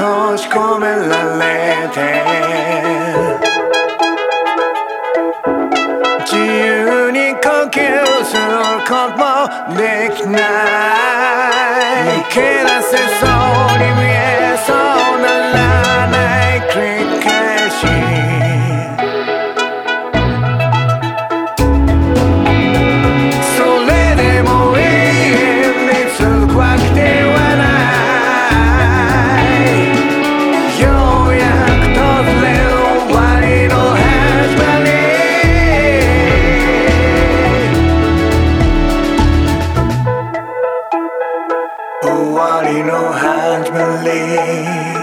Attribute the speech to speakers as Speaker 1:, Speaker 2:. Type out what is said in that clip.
Speaker 1: 閉じ込められて自由に呼吸することもできない抜け出せそうに見えそうならない繰り返しそれでも永遠に続くわけではないようやく訪れる終わりの始まり終わりの始まり